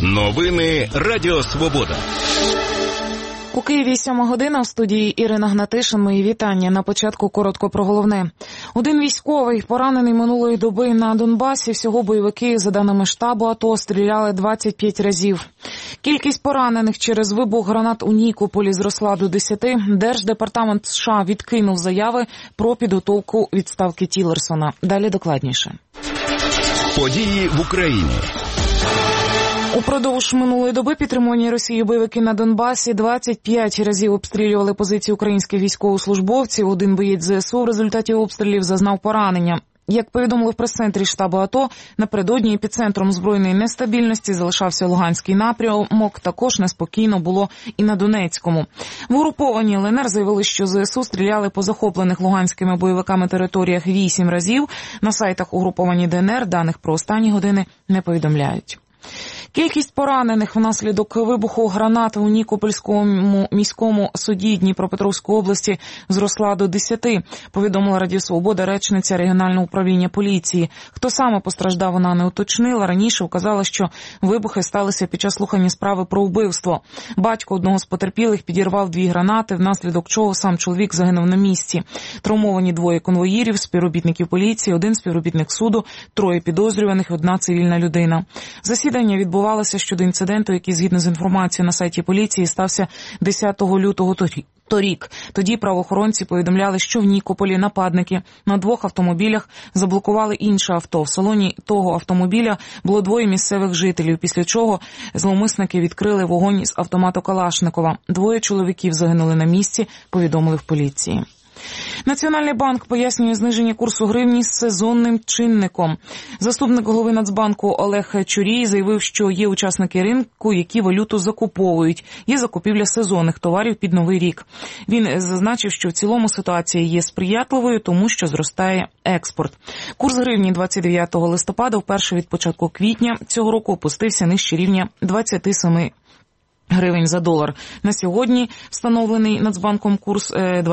Новини Радіо Свобода. У Києві 7:00, в студії Ірина Гнатишин. Мої вітання. На початку коротко про головне. Один військовий поранений минулої доби на Донбасі. Всього бойовики, за даними штабу АТО, стріляли 25 разів. Кількість поранених через вибух гранат у Нікополі зросла до 10. Держдепартамент США відкинув заяви про підготовку відставки Тіллерсона. Далі докладніше. Події в Україні. Упродовж минулої доби підтримувані Росією бойовики на Донбасі 25 разів обстрілювали позиції українських військовослужбовців. Один боєць ЗСУ в результаті обстрілів зазнав поранення. Як повідомили в прес-центрі штабу АТО, напередодні епіцентром збройної нестабільності залишався Луганський напрямок, також неспокійно було і на Донецькому. В угрупованні ЛНР заявили, що ЗСУ стріляли по захоплених луганськими бойовиками територіях 8 разів. На сайтах угруповані ДНР даних про останні години не повідомляють. Кількість поранених внаслідок вибуху гранат у Нікопольському міському суді Дніпропетровської області зросла до 10, повідомила Радіо Свобода речниця регіонального управління поліції. Хто саме постраждав, вона не уточнила. Раніше вказала, що вибухи сталися під час слухання справи про вбивство. Батько одного з потерпілих підірвав 2 гранати, внаслідок чого сам чоловік загинув на місці. Травмовані 2 конвоїрів, співробітників поліції, 1 співробітник суду, 3 підозрюваних, 1 цивільна людина. Засідання відбувалося щодо інциденту, який, згідно з інформацією на сайті поліції, стався 10 лютого торік. Тоді правоохоронці повідомляли, що в Нікополі нападники на 2 автомобілях заблокували інше авто. В салоні того автомобіля було 2 місцевих жителів, після чого зловмисники відкрили вогонь з автомату Калашникова. 2 чоловіків загинули на місці, повідомили в поліції. Національний банк пояснює зниження курсу гривні з сезонним чинником. Заступник голови Нацбанку Олег Чурій заявив, що є учасники ринку, які валюту закуповують. Є закупівля сезонних товарів під Новий рік. Він зазначив, що в цілому ситуація є сприятливою, тому що зростає експорт. Курс гривні 29 листопада, вперше від початку квітня цього року, опустився нижче рівня 27 гривень за долар. На сьогодні встановлений Нацбанком курс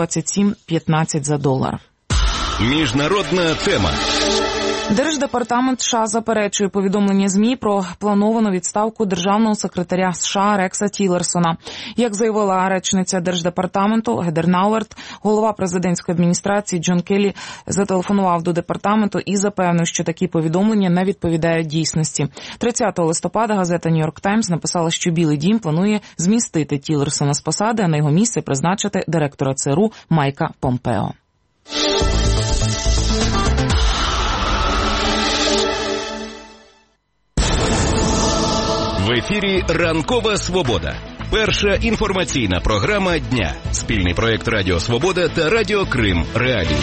27.15 за долар. Міжнародна тема. Держдепартамент США заперечує повідомлення ЗМІ про плановану відставку державного секретаря США Рекса Тіллерсона. Як заявила речниця Держдепартаменту Гедер Науерт, голова президентської адміністрації Джон Келлі зателефонував до департаменту і запевнив, що такі повідомлення не відповідають дійсності. 30 листопада газета «Нью-Йорк Таймс» написала, що Білий дім планує змістити Тіллерсона з посади, а на його місце призначити директора ЦРУ Майка Помпео. В ефірі «Ранкова Свобода». Перша інформаційна програма дня. Спільний проєкт Радіо Свобода та Радіо Крим Реалії.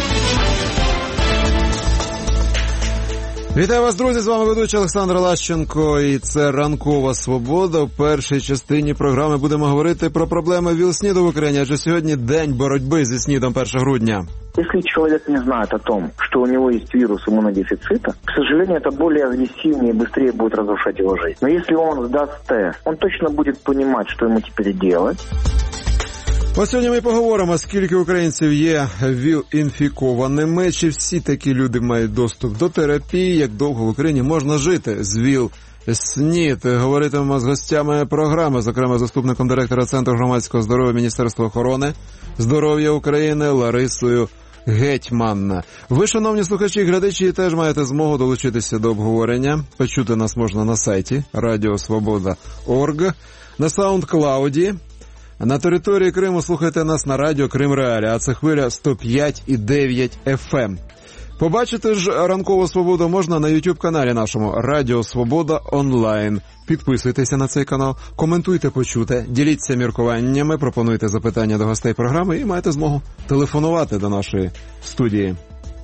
Вітаю вас, друзі! З вами ведучий Олександр Лащенко, і це «Ранкова Свобода». В першій частині програми будемо говорити про проблеми ВІЛ-СНІДу в Україні, адже сьогодні день боротьби зі СНІДом 1 грудня. Если человек не знает о том, что у него есть вирус иммунодефицита, к сожалению, это более агрессивнее и быстрее будет разрушать его жизнь. Но если он сдаст тест, он точно будет понимать, что ему теперь делать. Ось сьогодні ми поговоримо, скільки українців є ВІЛ-інфікованими, чи всі такі люди мають доступ до терапії, як довго в Україні можна жити з ВІЛ-СНІД. Говоритимемо з гостями програми, зокрема заступником директора Центру громадського здоров'я Міністерства охорони здоров'я України Ларисою Гетьман. Ви, шановні слухачі і глядачі, теж маєте змогу долучитися до обговорення. Почути нас можна на сайті radiosvoboda.org, на SoundCloud. На території Криму слухайте нас на радіо Крим Реалії, а це хвиля 105,9 FM. Побачити ж «Ранкову Свободу» можна на YouTube-каналі нашому «Радіо Свобода онлайн». Підписуйтеся на цей канал, коментуйте почуте, діліться міркуваннями, пропонуйте запитання до гостей програми і маєте змогу телефонувати до нашої студії.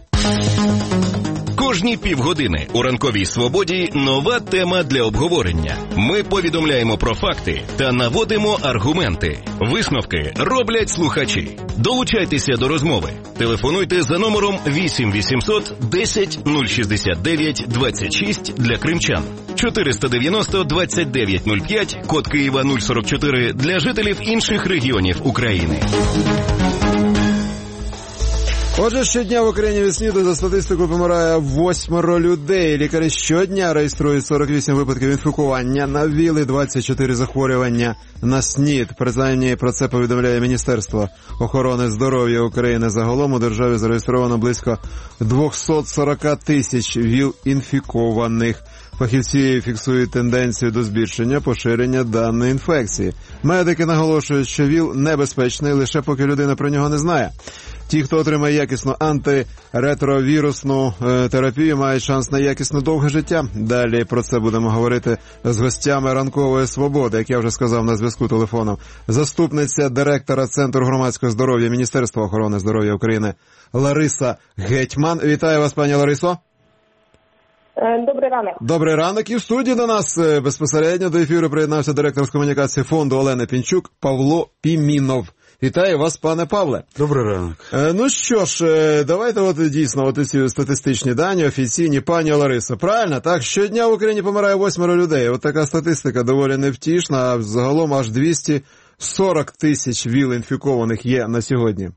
Кожні півгодини у «Ранковій Свободі» нова тема для обговорення. Ми повідомляємо про факти та наводимо аргументи. Висновки роблять слухачі. Долучайтеся до розмови. Телефонуйте за номером 8 800 10 069 26 для кримчан. 490 29 05, код Києва 044 для жителів інших регіонів України. Отже, щодня в Україні від СНІДу за статистикою помирає 8 людей. Лікарі щодня реєструють 48 випадків інфікування на ВІЛ і 24 захворювання на СНІД. Принаймні про це повідомляє Міністерство охорони здоров'я України. Загалом у державі зареєстровано близько 240 тисяч ВІЛ-інфікованих. Фахівці фіксують тенденцію до збільшення поширення даної інфекції. Медики наголошують, що ВІЛ небезпечний лише поки людина про нього не знає. Ті, хто отримає якісну антиретровірусну терапію, мають шанс на якісне довге життя. Далі про це будемо говорити з гостями «Ранкової свободи», як я вже сказав, на зв'язку телефоном. Заступниця директора Центру громадського здоров'я Міністерства охорони здоров'я України Лариса Гетьман. Вітаю вас, пані Ларисо. Добрий ранок. Добрий ранок. І в студії до нас безпосередньо до ефіру приєднався директор з комунікації фонду Олени Пінчук Павло Пімінов. Вітаю вас, пане Павле. Добрий ранок. Ну що ж, давайте дійсно ці статистичні дані офіційні. Пані Ларисо, правильно, так? Щодня в Україні помирає 8 людей. От така статистика доволі невтішна, а загалом аж 240 тисяч ВІЛ-інфікованих є на сьогодні.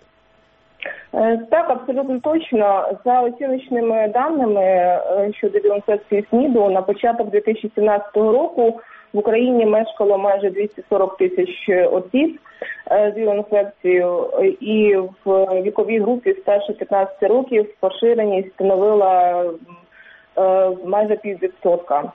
Так, абсолютно точно. За оціночними даними щодо ВІЛ-інфекції СНІДу, на початок 2017 року в Україні мешкало майже 240 тисяч осіб з ВІЛ-інфекцією, і в віковій групі старше 15 років поширеність становила майже 0,5%,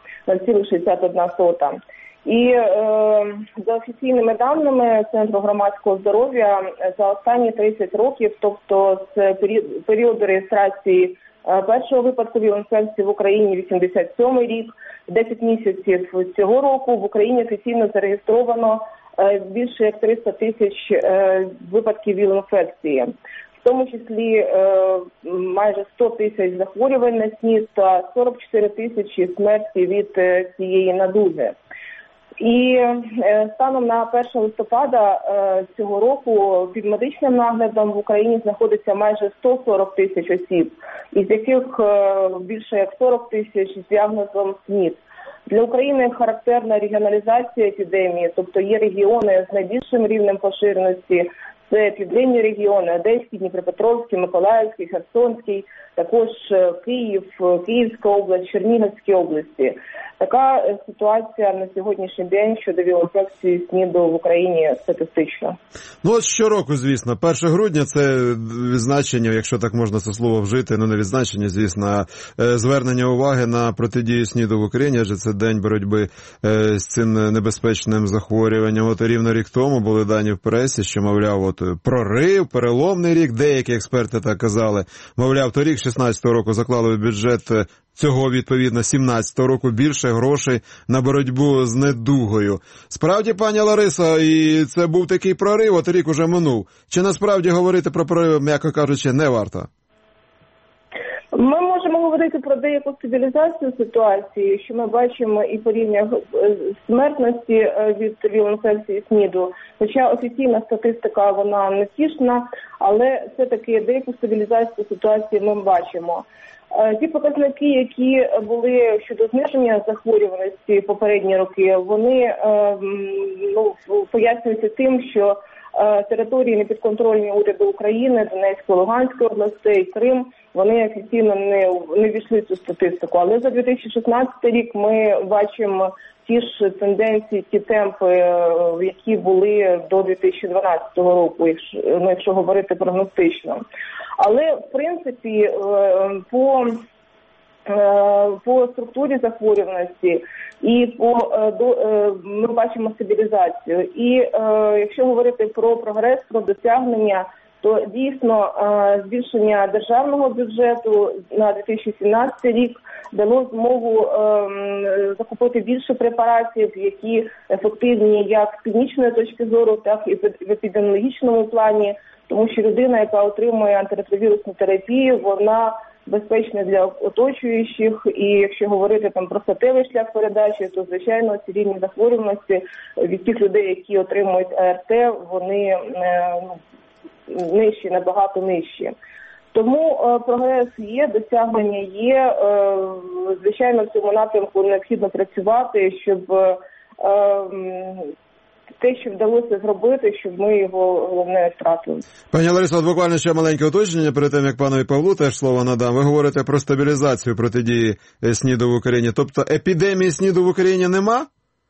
0,61%. І за офіційними даними Центру громадського здоров'я за останні 30 років, тобто з періоду реєстрації першого випадку ВІЛ-інфекції в Україні 87-й рік, 10 місяців цього року в Україні офіційно зареєстровано більше як 300 тисяч випадків ВІЛ-інфекції. В тому числі майже 100 тисяч захворювань на СНІД та 44 тисячі смерті від цієї недуги. І станом на 1 листопада цього року під медичним наглядом в Україні знаходиться майже 140 тисяч осіб, із яких більше як 40 тисяч з діагнозом СНІД. Для України характерна регіоналізація епідемії, тобто є регіони з найбільшим рівнем поширеності, це південні регіони, Одеський, Дніпропетровський, Миколаївський, Херсонський, також Київ, Київська область, Чернігівські області. Така ситуація на сьогоднішній день щодо ВІЛ-інфекції СНІДу в Україні статистично. Ну от щороку, звісно, 1 грудня це відзначення, якщо так можна це слово вжити, не відзначення, звісно, а звернення уваги на протидію СНІДу в Україні, адже це день боротьби з цим небезпечним захворюванням. От рівно рік тому були дані в пресі, що, мовляв, прорив, переломний рік, деякі експерти так казали. Мовляв, торік 16-го року заклали в бюджет цього, відповідно, 17-го року більше грошей на боротьбу з недугою. Справді, пані Ларисо, і це був такий прорив, от рік уже минув. Чи насправді говорити про прорив, м'яко кажучи, не варто? Ми можемо говорити про деяку стабілізацію ситуації, що ми бачимо і по рівнях смертності від ВІЛ-інфекції СНІДу. Хоча офіційна статистика, вона не втішна, але все-таки деяку стабілізацію ситуації ми бачимо. Ті показники, які були щодо зниження захворюваності попередні роки, вони пояснюються тим, що території непідконтрольні уряду України, Донецької, Луганської областей, Крим, вони офіційно не ввійшли в цю статистику. Але за 2016 рік ми бачимо ті ж тенденції, ті темпи, які були до 2012 року, якщо говорити прогностично. Але, в принципі, по структурі захворюваності і ми бачимо стабілізацію. І якщо говорити про прогрес, про досягнення, то дійсно збільшення державного бюджету на 2017 рік дало змогу закупити більше препаратів, які ефективні як з клінічної точки зору, так і в епідеміологічному плані, тому що людина, яка отримує антиретровірусну терапію, вона безпечна для оточуючих, і якщо говорити там про статевий шлях передачі, то, звичайно, ці рівні захворюваності від тих людей, які отримують АРТ, вони нижчі, набагато нижчі. Тому прогрес є, досягнення є. Звичайно, в цьому напрямку необхідно працювати, щоб те, що вдалося зробити, щоб ми його, головне, не втратили. Пані Ларисо, от буквально ще маленьке уточнення перед тим, як панові Павлу теж слово надам. Ви говорите про стабілізацію протидії СНІДу в Україні. Тобто епідемії СНІДу в Україні нема?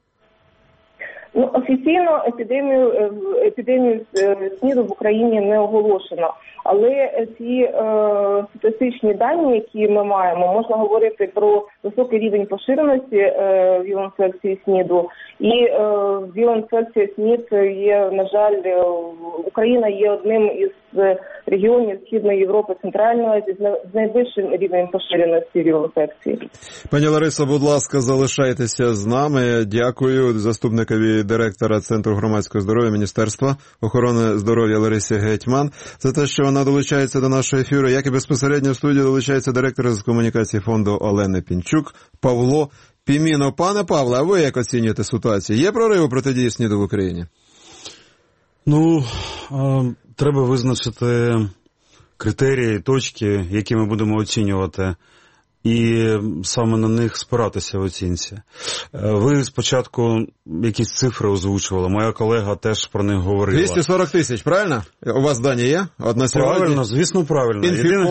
Ну, офіційно епідемію СНІДу в Україні не оголошено. Але ці статистичні дані, які ми маємо, можна говорити про високий рівень поширеності ВІЛ-інфекції СНІДу. І ВІЛ-інфекція СНІД є, на жаль, Україна є одним із регіонів Східної Європи, Центральної Азії з найвищим рівнем поширеності ВІЛ-інфекції. Пані Ларисо, будь ласка, залишайтеся з нами. Дякую заступникові директора Центру громадського здоров'я Міністерства охорони здоров'я Ларисі Гетьман за те, що вона долучається до нашого ефіру, як і безпосередньо в студії долучається директор з комунікації фонду Олени Пінчук Павло Пімінов. Пане Павле, а ви як оцінюєте ситуацію? Є прорив у протидії СНІДу в Україні? Ну, треба визначити критерії, точки, які ми будемо оцінювати, і саме на них спиратися в оцінці. Ви спочатку якісь цифри озвучували, моя колега теж про них говорила. 240 тисяч, правильно? У вас дані є? Одна сьогодні? Правильно, звісно, правильно.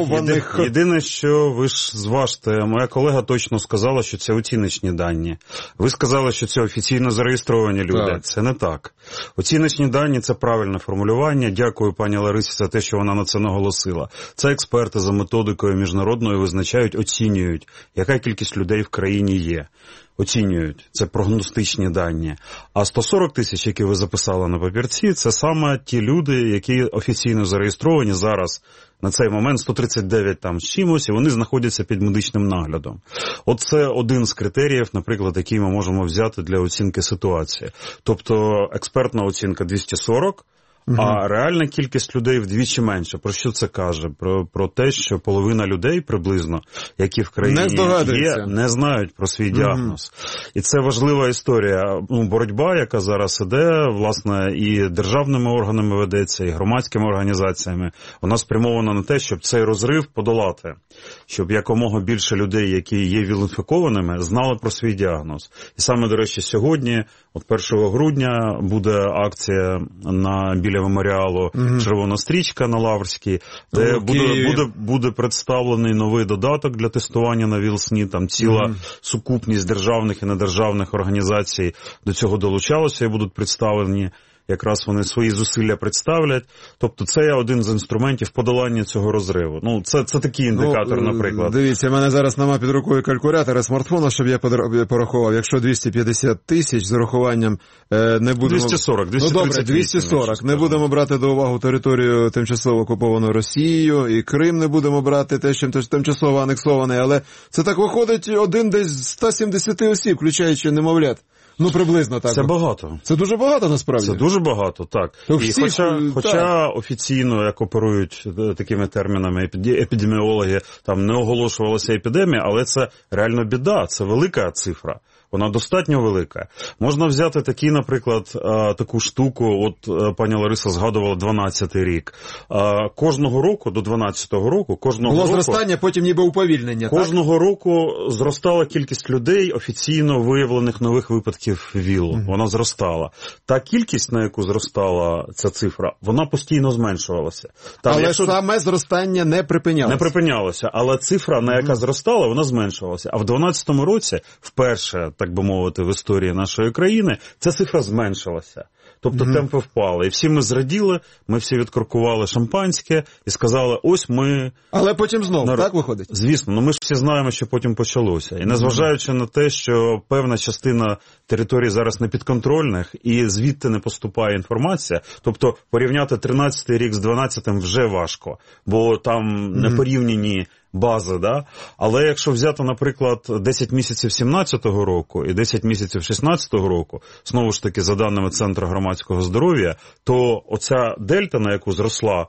Єдине, що ви ж зважте, моя колега точно сказала, що це оціночні дані. Ви сказали, що це офіційно зареєстровані люди. Так. Це не так. Оціночні дані – це правильне формулювання. Дякую пані Ларисі за те, що вона на це наголосила. Це експерти за методикою міжнародною визначають, оцінюють, яка кількість людей в країні є. Оцінюють. Це прогностичні дані. А 140 тисяч, які ви записали на папірці, це саме ті люди, які офіційно зареєстровані зараз, на цей момент 139 там з чимось, і вони знаходяться під медичним наглядом. Оце один з критеріїв, наприклад, який ми можемо взяти для оцінки ситуації. Тобто експертна оцінка 240, а реальна кількість людей вдвічі менше. Про що це каже? Про те, що половина людей приблизно, які в країні є, не знають про свій діагноз. І це важлива історія. Боротьба, яка зараз іде, власне, і державними органами ведеться, і громадськими організаціями, вона спрямована на те, щоб цей розрив подолати. Щоб якомога більше людей, які є ВІЛ-інфікованими, знали про свій діагноз. І саме, до речі, сьогодні, от 1 грудня, буде акція біля меморіалу «Червона стрічка» на Лаврській, де буде представлений новий додаток для тестування на ВІЛ-СНІД. Там ціла сукупність державних і недержавних організацій до цього долучалося і будуть представлені. Якраз вони свої зусилля представлять. Тобто це є один з інструментів подолання цього розриву. Ну, це такий індикатор, наприклад. Дивіться, в мене зараз нема під рукою калькулятора смартфона, щоб я порахував. Якщо 250 тисяч з урахуванням не будемо... 240, 238. Ну, добре, 240. Не будемо брати до уваги територію тимчасово окуповану Росією, і Крим не будемо брати, те, що тимчасово анексований. Але це так виходить один десь з 170 осіб, включаючи немовлят. Ну, приблизно так. Це багато. Це дуже багато, насправді. Це дуже багато, так. І хоча офіційно, як оперують такими термінами епідеміологи, там не оголошувалася епідемія, але це реально біда, це велика цифра. Вона достатньо велика. Можна взяти такий, наприклад, таку штуку, от пані Лариса згадувала 12-й рік. Кожного року, до 12-го року, було зростання, потім ніби уповільнення. Кожного року зростала кількість людей, офіційно виявлених нових випадків ВІЛу. Вона зростала. Та кількість, на яку зростала ця цифра, вона постійно зменшувалася. Але саме зростання не припинялося. Не припинялося, але цифра, на яка зростала, вона зменшувалася. А в 12-му році, вперше, так би мовити, в історії нашої країни, ця цифра зменшилася. Тобто темпи впали. І всі ми зраділи, ми всі відкоркували шампанське і сказали, ось ми... Але потім знову, так виходить? Звісно, ми ж всі знаємо, що потім почалося. І незважаючи на те, що певна частина територій зараз непідконтрольних, і звідти не поступає інформація, тобто порівняти 13-й рік з 12-м вже важко, бо там не порівняні бази, да? Але якщо взяти, наприклад, 10 місяців 17-го року і 10 місяців 16-го року, знову ж таки, за даними Центру громадського здоров'я, то оця дельта, на яку зросла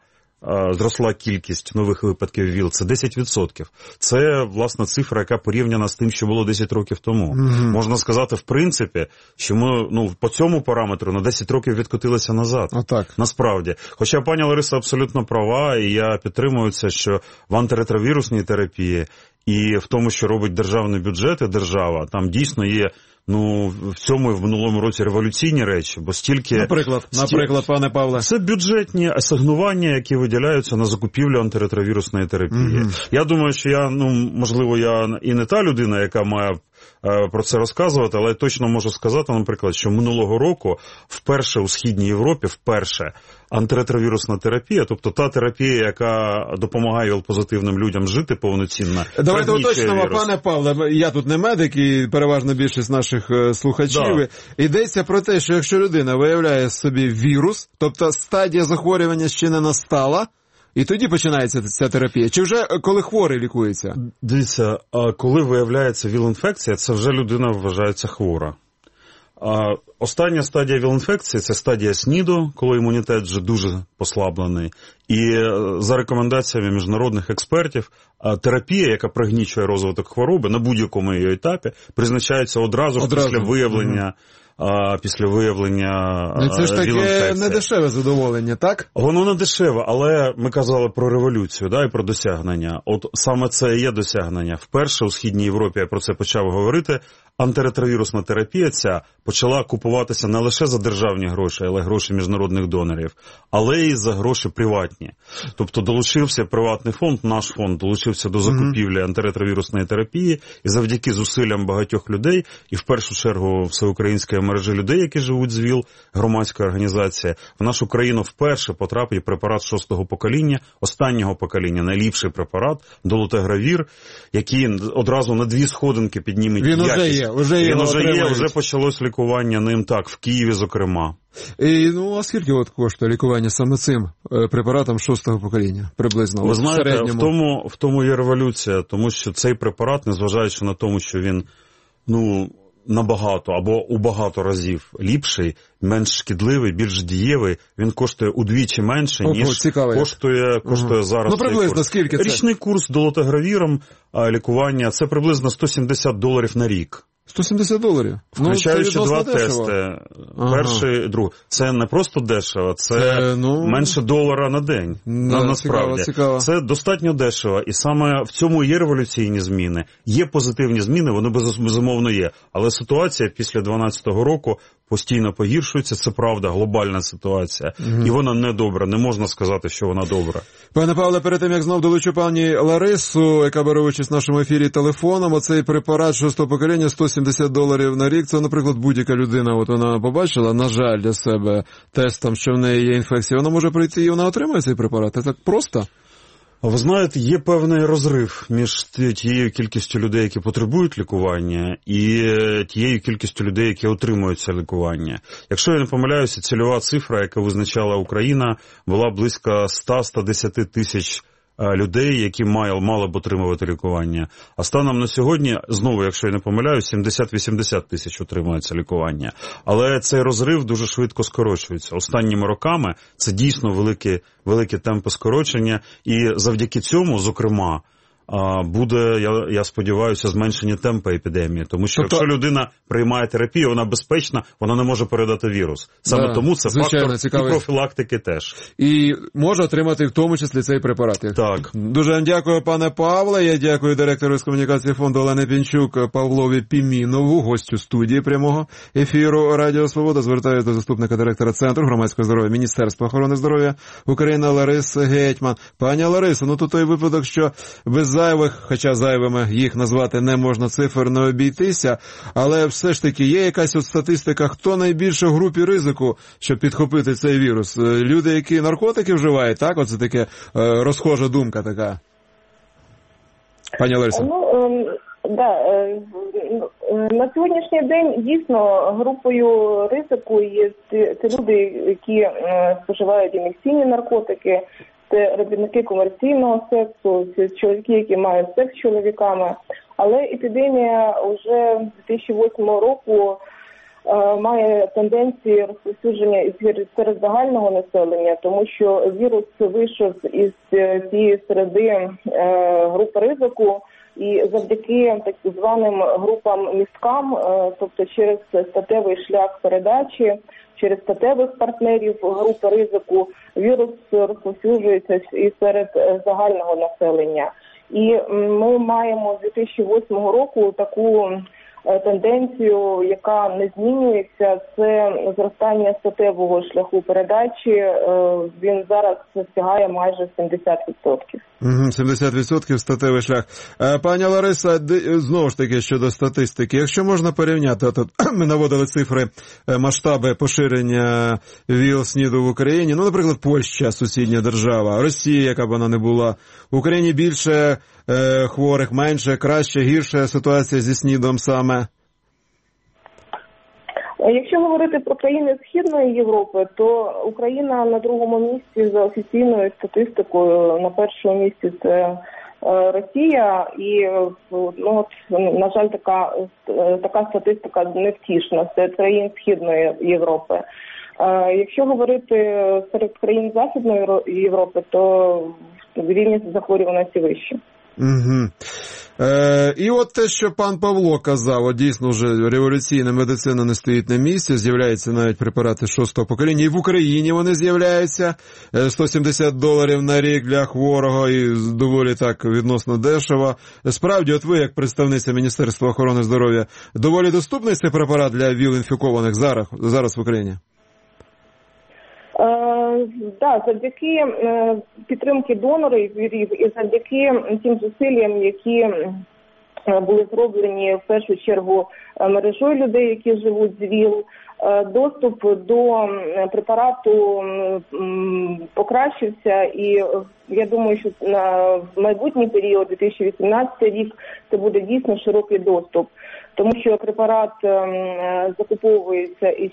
кількість нових випадків ВІЛ, це 10%. Це, власне, цифра, яка порівняна з тим, що було 10 років тому. Можна сказати, в принципі, що ми по цьому параметру на 10 років відкотилися назад. Насправді. Хоча пані Лариса абсолютно права, і я підтримую це, що в антиретровірусній терапії і в тому, що робить державний бюджет і держава, там дійсно є в цьому і в минулому році революційні речі, бо стільки... Наприклад, пане Павле. Це бюджетні асигнування, які виділяються на закупівлю антиретровірусної терапії. Я думаю, що можливо, я і не та людина, яка має про це розказувати, але я точно можу сказати, наприклад, що минулого року вперше у Східній Європі, антиретровірусна терапія, тобто та терапія, яка допомагає ВІЛ-позитивним людям жити повноцінно. Давайте уточнимо, пане Павле, я тут не медик і переважна більшість наших слухачів. Йдеться про те, що якщо людина виявляє собі вірус, тобто стадія захворювання ще не настала, і тоді починається ця терапія? Чи вже коли хворий лікується? Дивіться, коли виявляється ВІЛ-інфекція, це вже людина вважається хвора. Остання стадія ВІЛ-інфекції – це стадія СНІДу, коли імунітет вже дуже послаблений. І за рекомендаціями міжнародних експертів, терапія, яка пригнічує розвиток хвороби на будь-якому її етапі, призначається одразу. Після виявлення це ж таке недешеве задоволення, так? Воно не дешеве, але ми казали про революцію, і про досягнення. От саме це і є досягнення. Вперше у Східній Європі, я про це почав говорити, антиретровірусна терапія ця почала купуватися не лише за державні гроші, але й гроші міжнародних донорів, але й за гроші приватні. Тобто долучився приватний фонд, наш фонд долучився до закупівлі антиретровірусної терапії, і завдяки зусиллям багатьох людей, і в першу чергу всеукраїнської мережі людей, які живуть з ВІЛ, громадська організація, в нашу країну вперше потрапив препарат 6-го покоління, останнього покоління, найліпший препарат, долутегравір, який одразу на 2 сходинки підніме якість. Вже почалось лікування ним, в Києві, зокрема. А скільки коштує лікування саме цим препаратом 6-го покоління, приблизно? Ви знаєте, в тому є революція, тому що цей препарат, незважаючи на тому, що він, набагато або у багато разів ліпший, менш шкідливий, більш дієвий, він коштує удвічі менше, ніж коштує зараз. Приблизно скільки це? Річний курс долутегравіром лікування, це приблизно $170 на рік. $170? Включаючи 2 тести. Перший, другий. Це не просто дешево, це менше $1 на день. Насправді. Цікаво. Це достатньо дешево. І саме в цьому є революційні зміни. Є позитивні зміни, вони безумовно є. Але ситуація після 2012 року постійно погіршується. Це правда, глобальна ситуація. І вона не добра. Не можна сказати, що вона добра. Пане Павле, перед тим, як знов долучу пані Ларису, яка бере участь в нашому ефірі телефоном, оцей препарат 6-го покоління, $170 на рік, це, наприклад, будь-яка людина, вона побачила, на жаль, для себе тестом, що в неї є інфекція, вона може прийти і вона отримає цей препарат? Це так просто? Ви знаєте, є певний розрив між тією кількістю людей, які потребують лікування, і тією кількістю людей, які отримують це лікування. Якщо я не помиляюся, цільова цифра, яка визначала Україна, була близько 100-110 тисяч людей, які мали б отримувати лікування. А станом на сьогодні, знову, якщо я не помиляюсь, 70-80 тисяч отримують це лікування. Але цей розрив дуже швидко скорочується. Останніми роками це дійсно великі темпи скорочення, і завдяки цьому, зокрема, буде, я сподіваюся, зменшення темпу епідемії. Тому що якщо людина приймає терапію, вона безпечна, вона не може передати вірус. Саме тому це фактор і профілактики теж. І може отримати в тому числі цей препарат. Так. Дуже вам дякую, пане Павле. Я дякую директору з комунікації фонду Олені Пінчук Павлові Пімінову, гостю студії прямого ефіру Радіо Свобода. Звертаюся до заступника директора Центру громадського здоров'я Міністерства охорони здоров'я України Лариси Гетьман. Пані Ларисо, тут той випадок, що без зайвих, хоча зайвими їх назвати не можна, цифр не обійтися, але все ж таки є якась статистика, хто найбільше в групі ризику, щоб підхопити цей вірус? Люди, які наркотики вживають, так? Оце таке розхожа думка така. Пані Ларисо. На сьогоднішній день дійсно групою ризику є ті люди, які споживають ін'єкційні наркотики, це робітники комерційного сексу, це чоловіки, які мають секс з чоловіками. Але епідемія вже з 2008 року має тенденції розповсюдження серед загального населення, тому що вірус вийшов із цієї середи групи ризику, і завдяки так званим групам-місткам, тобто через статевий шлях передачі, через статевих партнерів групи ризику, вірус розповсюджується і серед загального населення. І ми маємо з 2008 року таку тенденцію, яка не змінюється, це зростання статевого шляху передачі. Він зараз сягає майже 70%. 70% статевий шлях. Пані Лариса, знову ж таки щодо статистики, якщо можна порівняти, тут ми наводили цифри, масштаби поширення ВІЛ-СНІДу в Україні, ну, наприклад, Польща, сусідня держава, Росія, яка б вона не була, в Україні більше хворих, менше, краще, гірше ситуація зі СНІДом саме? Якщо говорити про країни Східної Європи, то Україна на другому місці за офіційною статистикою, на першому місці це Росія, і на жаль, така статистика невтішна серед країн Східної Європи. Якщо говорити серед країн Західної Європи, то рівень захворюваності вища. Угу. І от те, що пан Павло казав, от дійсно вже революційна медицина не стоїть на місці, з'являються навіть препарати 6-го покоління, і в Україні вони з'являються, $170 на рік для хворого, і доволі так відносно дешево. Справді, от ви, як представниця Міністерства охорони здоров'я, доволі доступний цей препарат для ВІЛ-інфікованих зараз в Україні? Так, завдяки підтримки донорів і завдяки тим зусиллям, які були зроблені в першу чергу мережою людей, які живуть з ВІЛ, доступ до препарату покращився, і я думаю, що на майбутній період, 2018 рік, це буде дійсно широкий доступ. Тому що препарат закуповується і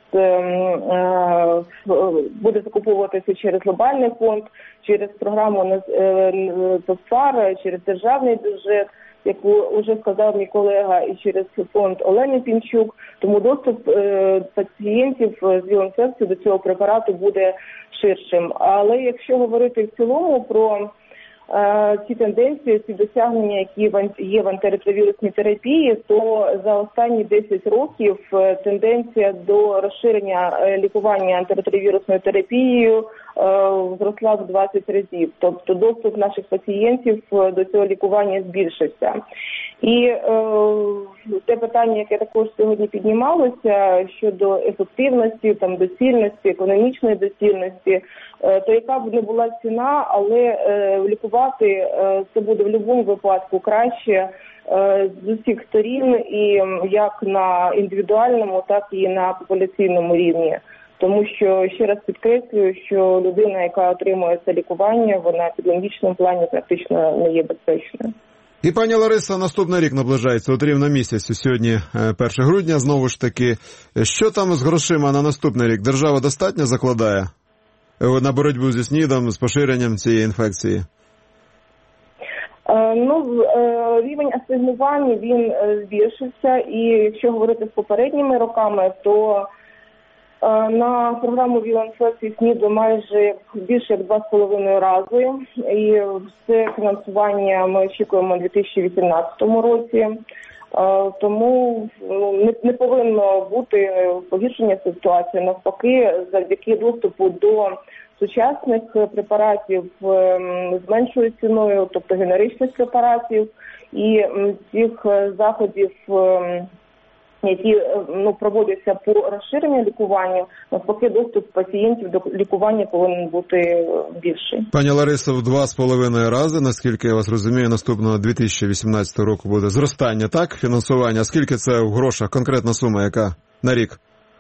буде закуповуватися через глобальний фонд, через програму ТОСФАР, через державний бюджет, як вже сказав мій колега, і через фонд Олени Пінчук. Тому доступ пацієнтів з ВІЛ-інфекцією до цього препарату буде ширшим. Але якщо говорити в цілому про ці тенденції, ці досягнення, які є в антиретровірусній терапії, то за останні 10 років тенденція до розширення лікування антиретровірусною терапією зросла в 20 разів. Тобто доступ наших пацієнтів до цього лікування збільшився. І те питання, яке також сьогодні піднімалося щодо ефективності, доцільності, економічної доцільності, то яка б не була ціна, але лікувати це буде в будь-якому випадку краще з усіх сторін, і як на індивідуальному, так і на популяційному рівні. Тому що, ще раз підкреслюю, що людина, яка отримує це лікування, вона в епідемічному плані практично не є безпечною. І, пані Лариса, наступний рік наближається, от рівно місяць, сьогодні 1 грудня, знову ж таки. Що там з грошима на наступний рік? Держава достатньо закладає на боротьбу зі СНІДом, з поширенням цієї інфекції? Рівень асигнувань, він збільшився, і якщо говорити з попередніми роками, то на програму ВІЛ-інфекції СНІДу майже більше як 2,5 рази. І це фінансування ми очікуємо у 2018 році. Тому не повинно бути погіршення ситуації. Навпаки, завдяки доступу до сучасних препаратів з меншою ціною, тобто генеричних препаратів, і цих заходів, які проводяться по розширенню лікування, навпаки, доступ пацієнтів до лікування повинен бути більший. Пані Ларисо, в 2,5 рази, наскільки я вас розумію, наступного 2018 року буде зростання, так, фінансування? А скільки це в грошах, конкретна сума, яка на рік?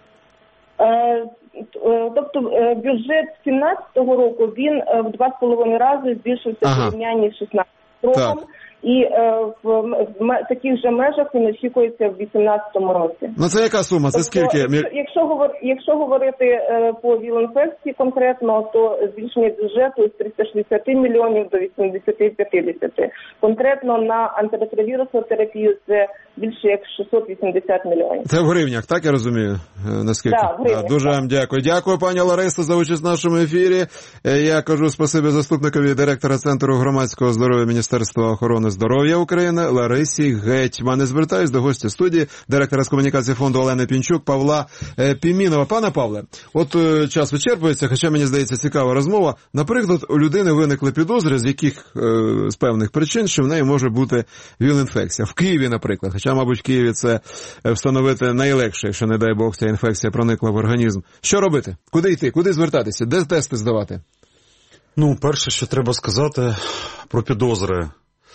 Тобто бюджет 2017 року, він в 2,5 рази збільшився в порівнянні з 2016 роком. Так. І в таких же межах він очікується в 2018 році. Ну це яка сума? Це скільки? Якщо говорити по ВІЛ-інфекції конкретно, то збільшення бюджету з 360 мільйонів до 850. Конкретно на антиретровірусну терапію це більше як 680 мільйонів. Це в гривнях, так я розумію? Наскільки? Так, в гривнях. Дуже вам дякую. Дякую, пані Ларисо, за участь в нашому ефірі. Я кажу спасибі заступникові директора Центру громадського здоров'я Міністерства охорони охорони здоров'я України Ларисі Гетьман. Звертаюсь до гостя студії, директора з комунікації фонду Олени Пінчук, Павла Пімінова. Пане Павле, от час вичерпується, хоча мені здається цікава розмова. Наприклад, у людини виникли підозри, з яких з певних причин, що в неї може бути ВІЛ-інфекція. В Києві, наприклад, хоча, мабуть, в Києві це встановити найлегше, якщо, не дай Бог, ця інфекція проникла в організм. Що робити? Куди йти? Куди звертатися? Де тести здавати? Ну, перше, що треба сказати про підозри.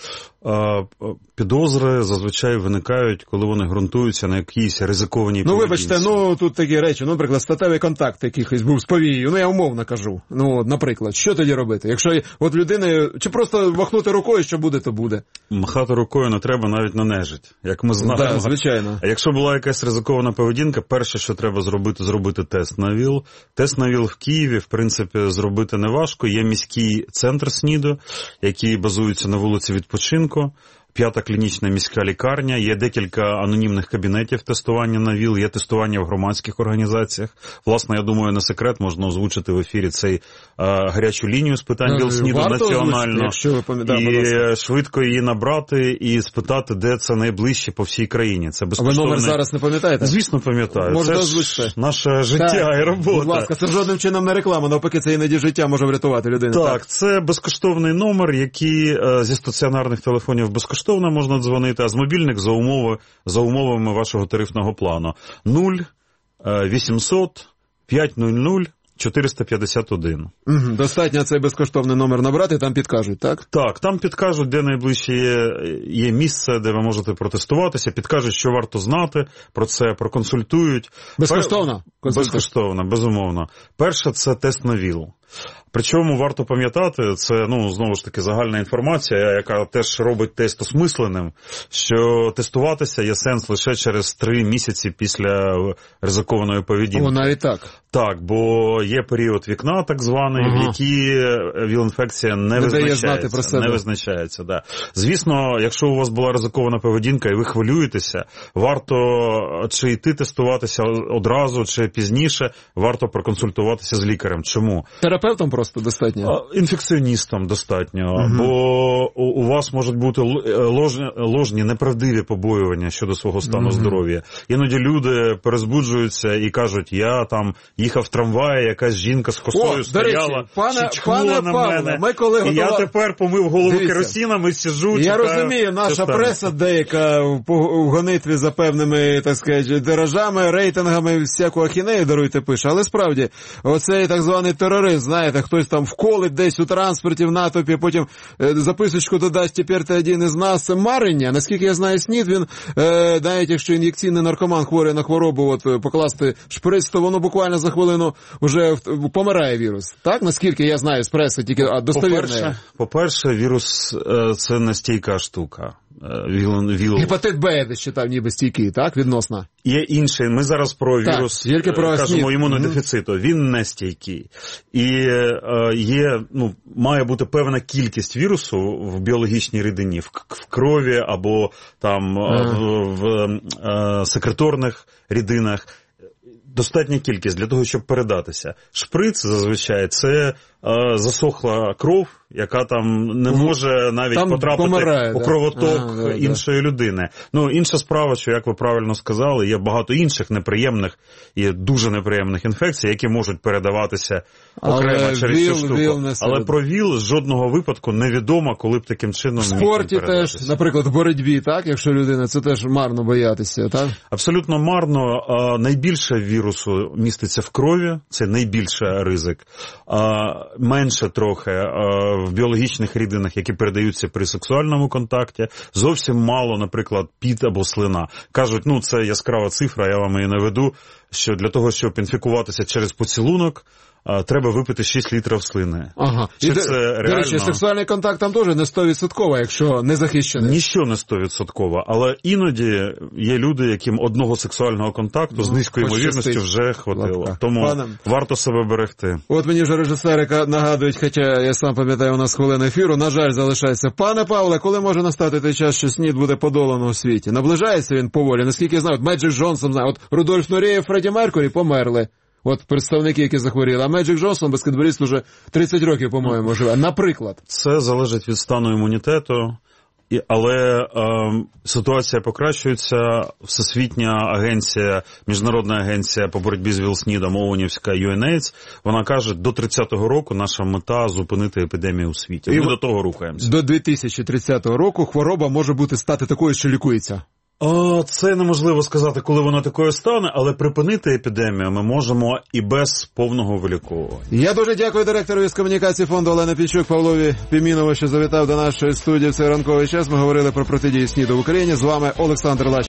Підозри зазвичай виникають, коли вони ґрунтуються на якійсь ризикованій поведінці. Вибачте, тут такі речі, наприклад, статевий контакт якийсь був з повією, я умовно кажу, наприклад, що тоді робити? Якщо от людини, чи просто махнути рукою, що буде, то буде? Махати рукою не треба навіть на нежить, як ми знаємо. Так, звичайно. А якщо була якась ризикована поведінка, перше, що треба зробити тест на ВІЛ. Тест на ВІЛ в Києві, в принципі, зробити неважко. Є міський центр СНІДу, який базується на вулиці Відпочинку. 5-та клінічна міська лікарня, є декілька анонімних кабінетів тестування на ВІЛ, є тестування в громадських організаціях. Власне, я думаю, не секрет, можна озвучити в ефірі цей гарячу лінію з питань ВІЛ-СНІДу національно. І швидко її набрати і спитати, де це найближче по всій країні. Це безкоштовне. А ви номер зараз не пам'ятаєте? Звісно, пам'ятаю. Можна озвучити. Наше життя і робота. Будь ласка, це жодним чином не реклама, навпаки, це іноді життя може врятувати людину. Так, це безкоштовний номер, який зі стаціонарних телефонів безкоштовно можна дзвонити, а з мобільних за умовами вашого тарифного плану. 0800 500 451. Достатньо цей безкоштовний номер набрати, там підкажуть, так? Так, там підкажуть, де найближче є місце, де ви можете протестуватися, підкажуть, що варто знати про це, проконсультують. Безкоштовно? Безкоштовно, безумовно. Перше – це тест на ВІЛ. Причому варто пам'ятати, це, знову ж таки, загальна інформація, яка теж робить тест осмисленим, що тестуватися є сенс лише через 3 місяці після ризикованої поведінки. Навіть так? Так, бо є період вікна, так званий, в який ВІЛ-інфекція не визначається. Да. Звісно, якщо у вас була ризикована поведінка і ви хвилюєтеся, варто чи йти тестуватися одразу, чи пізніше, варто проконсультуватися з лікарем. Чому? Терапевтом просто достатньо? Інфекціоністом достатньо, бо у вас можуть бути ложні, неправдиві побоювання щодо свого стану здоров'я. Іноді люди перезбуджуються і кажуть, я там їхав в трамваї, якась жінка з косою стояла, чхнула на мене, і я тепер помив голову керосином і сиджу, Я розумію, наша преса деяка в гонитві за певними, так сказати, тиражами, рейтингами, всяку ахінею, даруйте, пише. Але справді, оцей так званий тероризм, знаєте, хтось там вколить десь у транспорті, в натовпі, потім записочку додасть, тепер ти один із нас, це марення. Наскільки я знаю, СНІД, він, навіть якщо ін'єкційний наркоман хворий на хворобу, покласти шприц, то воно буквально за хвилину вже помирає вірус. Так? Наскільки я знаю з преси, тільки достовірне. По-перше, вірус – це не стійка штука. Гепатит Б, я десь читав, ніби стійкий, так, відносно? Є інший. Ми зараз про вірус, кажемо, імунодефіциту. Він не стійкий. І має бути певна кількість вірусу в біологічній рідині, в крові або там в секреторних рідинах. Достатня кількість для того, щоб передатися. Шприц, зазвичай, це засохла кров, яка там не може навіть потрапити у кровоток іншої людини. Інша справа, що, як ви правильно сказали, є багато інших неприємних і дуже неприємних інфекцій, які можуть передаватися окремо через цю штуку. Але про ВІЛ з жодного випадку невідомо, коли б таким чином міг передатися. В спорті теж, наприклад, в боротьбі, так? Якщо людина, це теж марно боятися, так? Абсолютно марно. Найбільше вірусу міститься в крові, це найбільший ризик. Менше трохи в біологічних рідинах, які передаються при сексуальному контакті. Зовсім мало, наприклад, піт або слина. Кажуть, це яскрава цифра, я вам її наведу, що для того, щоб інфікуватися через поцілунок, треба випити 6 літрів слини. Ага. Чи це реально? До речі, сексуальний контакт там теж не 100%, якщо не захищений. Ніщо не 100%, але іноді є люди, яким одного сексуального контакту з низькою ймовірністю вже хватило. Тому варто себе берегти. От мені вже режисери нагадують, хоча я сам пам'ятаю, у нас хвилина ефіру, на жаль, залишається. Пане Павле, коли може настати той час, що СНІД буде подолано у світі? Наближається він поволі? Наскільки я знаю, Меджик Джонсон знає, от Рудольф Нурєєв, Фредді Меркурі померли. От представники, які захворіли. А Меджик Джонсон, баскетболіст, уже 30 років, по-моєму, живе. Наприклад. Це залежить від стану імунітету. Але ситуація покращується. Всесвітня агенція, Міжнародна агенція по боротьбі з ВІЛ-СНІДом, ООНівська UNAIDS, вона каже, до 30-го року наша мета зупинити епідемію у світі. Ми до того рухаємося. До 2030 року хвороба може стати такою, що лікується. Це неможливо сказати, коли вона такою стане, але припинити епідемію ми можемо і без повного виліковування. Я дуже дякую директору з комунікації фонду Олені Пінчук Павлові Пімінову, що завітав до нашої студії в цей ранковий час. Ми говорили про протидію СНІДу в Україні. З вами Олександр Лач.